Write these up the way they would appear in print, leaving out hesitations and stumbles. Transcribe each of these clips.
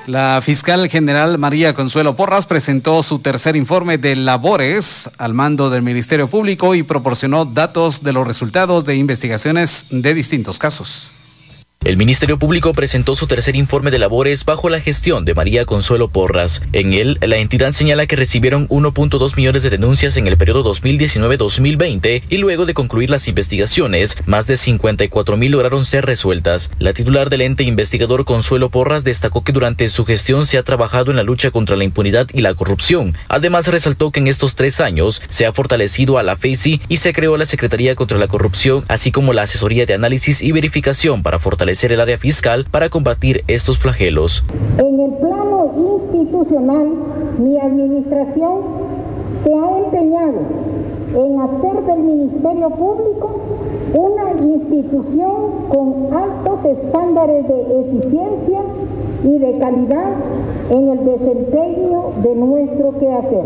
La fiscal general María Consuelo Porras presentó su tercer informe de labores al mando del Ministerio Público y proporcionó datos de los resultados de investigaciones de distintos casos. El Ministerio Público presentó su tercer informe de labores bajo la gestión de María Consuelo Porras. En él, la entidad señala que recibieron 1.2 millones de denuncias en el periodo 2019-2020 y luego de concluir las investigaciones, más de 54,000 lograron ser resueltas. La titular del ente investigador Consuelo Porras destacó que durante su gestión se ha trabajado en la lucha contra la impunidad y la corrupción. Además, resaltó que en estos 3 años se ha fortalecido a la FECI y se creó la Secretaría contra la Corrupción, así como la Asesoría de Análisis y Verificación para fortalecer el área fiscal para combatir estos flagelos. En el plano institucional, mi administración se ha empeñado en hacer del Ministerio Público una institución con altos estándares de eficiencia y de calidad en el desempeño de nuestro quehacer.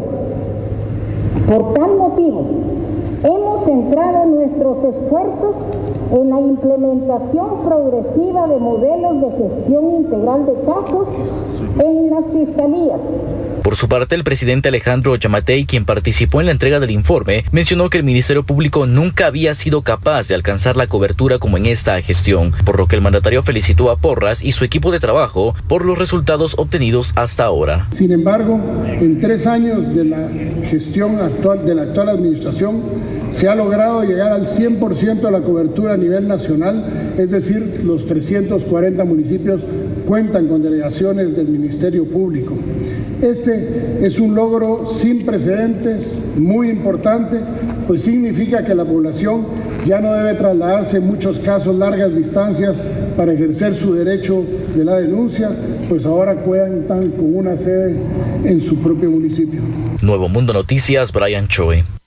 Por tal motivo, hemos centrado nuestros esfuerzos en la implementación progresiva de modelos de gestión integral de casos en las fiscalías. Por su parte, el presidente Alejandro Yamatei, quien participó en la entrega del informe, mencionó que el Ministerio Público nunca había sido capaz de alcanzar la cobertura como en esta gestión, por lo que el mandatario felicitó a Porras y su equipo de trabajo por los resultados obtenidos hasta ahora. Sin embargo, en 3 años de la gestión actual de la actual administración, se ha logrado llegar al 100% de la cobertura a nivel nacional, es decir, los 340 municipios cuentan con delegaciones del Ministerio Público. Este es un logro sin precedentes, muy importante, pues significa que la población ya no debe trasladarse en muchos casos largas distancias para ejercer su derecho de la denuncia, pues ahora cuentan con una sede en su propio municipio. Nuevo Mundo Noticias, Brian Choi.